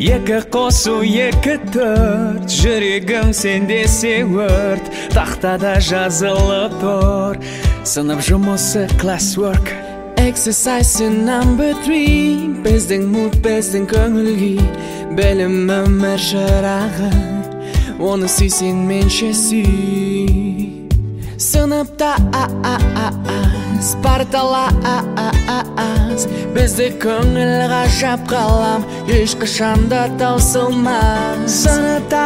Екі қосу екі төрт, жүрегім сенде сеуірт, тақтада жазылып тұр, сынып жұмысы classwork. Exercise number 3, біздің мұт, біздің көңілгі, білім өмір шырағы, оны сүйсен менше сүй. Сыныпта парталас, бізді көңіл ғажап қалам, ешқашанда таусылмас. Сыныпта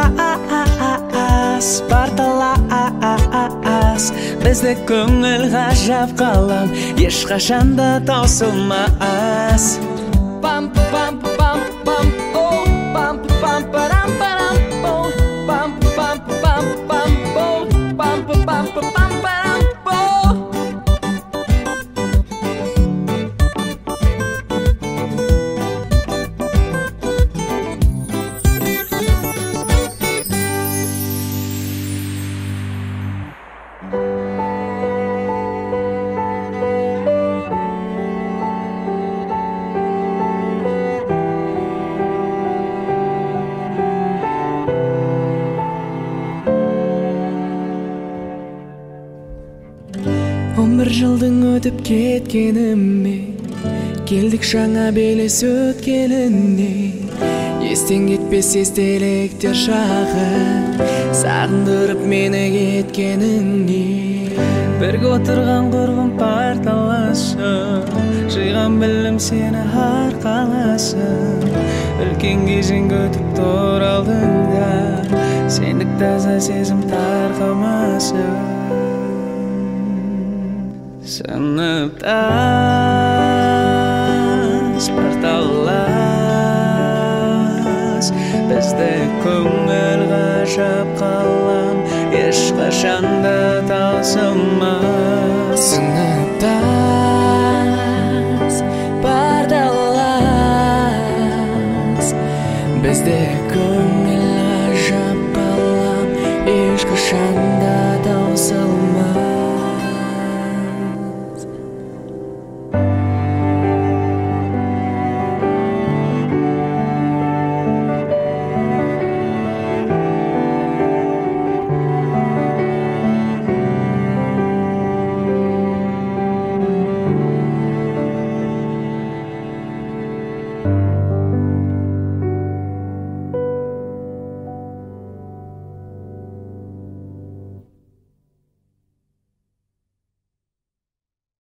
парталас, бізді көңіл ғажап қалам, ешқашанда таусылмас. Пам пам пам пам о, пам пам парам парам о, пам пам пам пам о, пам пам пам парам о. Бір жылдың өтіп кеткеніме, келдік жаңа белес өткеніне, естен кетпес естеліктер шағы, сағындырып мені кеткеніңе. Бірге отырған құрбым парталасын, жиған білім сені арқаласын, үлкен кезең өтіп тұр алдыңда, сендік таза сезім тарқамасын. Сыныптас парталас, бізді көңіл ғажап қалам, ешқашанда таусылмас. Сыныптас парталас, бізді